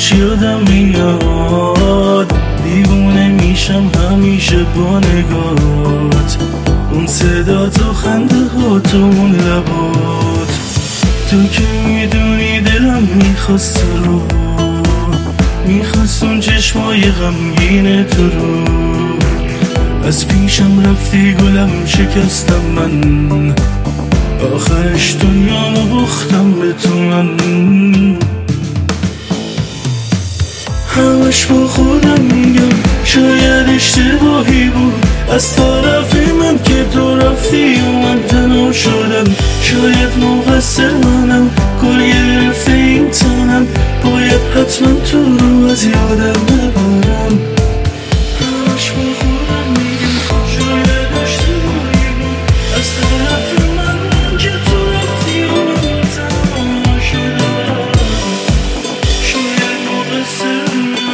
همش یادم میاد، دیوونه میشم همیشه با نگات، اون صدات و خنده هات و اون لبات. تو که میدونی دلم میخواست رو، میخواست اون چشمای غمگین تو رو. از پیشم رفتی گلم شکستم من، آخرش دنیامو باختم به تو من. همش با خودم میگم شاید اشتباهی بود از طرف من که تو رفتی و من تنها شدم. شاید مقصر منم، گل گرفته این تنم، باید حتما تو رو از یادم ببرم. همش با خودم میگم شاید اشتباهی بود از طرف من که تو رفتی و من تنها شدم. شاید مقصر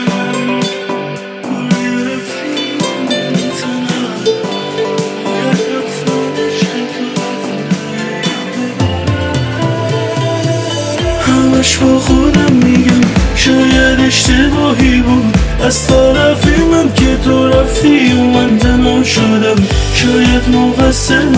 همش با خودم میگم شاید اشتباهی بود از طرف من که تو رفتی و من تنها شدم. شاید مقصر